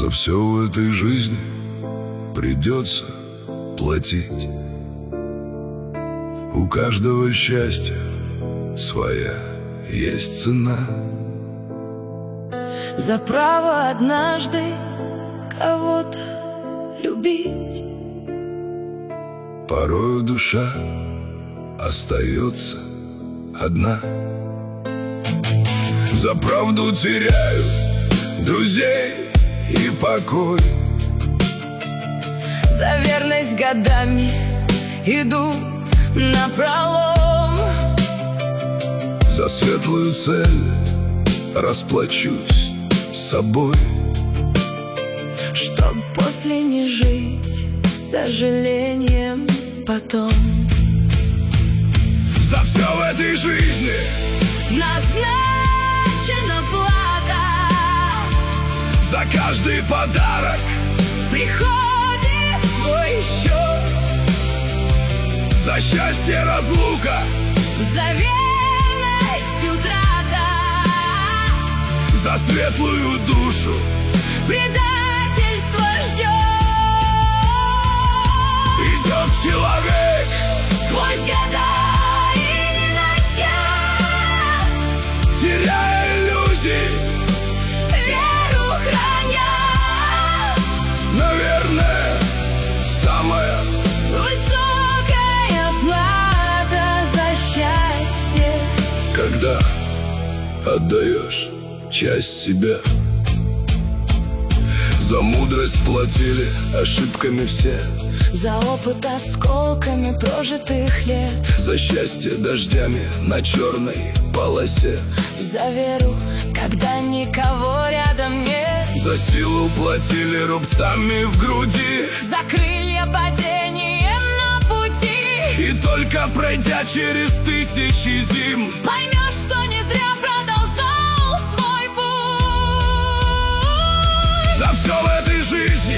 За все в этой жизни придется платить. У каждого счастья своя есть цена. За право однажды кого-то любить. Порою душа остается одна. За правду теряют друзей и покой. За верность годами идут напролом. За светлую цель расплачусь собой, чтоб после не жить с сожалением потом. За все в этой жизни назначена плата. За каждый подарок приходит свой счет. За счастье разлука, за верность утрата. за светлую душу предательство ждет. идет человек Сквозь года и ненастья, теряя иллюзии, веру храня. наверное, самая Высокая плата за счастье, когда отдаешь часть себя. За мудрость платили ошибками все, за опыт осколками прожитых лет, за счастье дождями на черной полосе, за веру, когда никого рядом нет, за силу платили рубцами в груди. за крылья падением на пути. И только пройдя через тысячи зим, Поймешь, что не зря продолжал свой путь. за все в этой жизни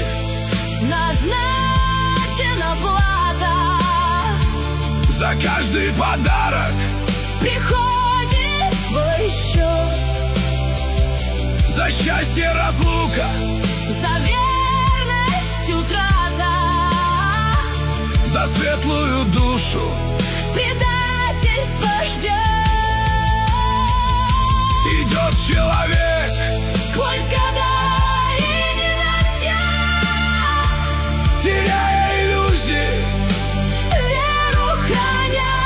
Назначена плата. за каждый подарок Приходит свой счет. за счастье разлука, За верность утрата. за светлую душу Предательство ждет. идет человек Сквозь года и ненастья, теряя иллюзии, веру храня.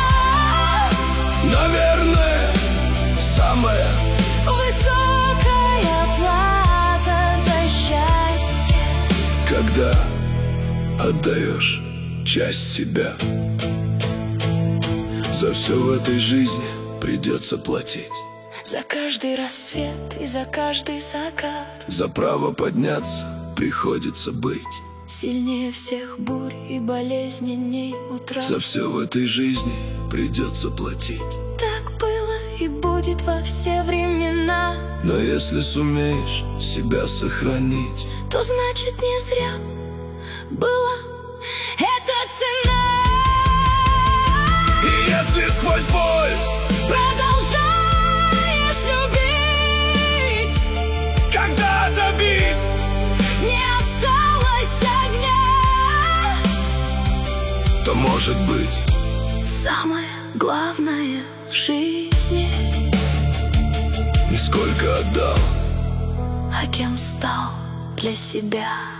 наверное, самая Высокая плата за счастье, когда отдаешь часть себя. За все в этой жизни придется платить. за каждый рассвет и за каждый закат. За право подняться приходится быть. Сильнее всех бурь и болезненней утрат. За все в этой жизни придется платить. Так было и будет во все времена. Но если сумеешь себя сохранить, То значит не зря была эта цена. и если сквозь боль Продолжаешь любить, когда-то бит, не осталось огня. то может быть Самое главное в жизни, нисколько отдал. а кем стал для себя.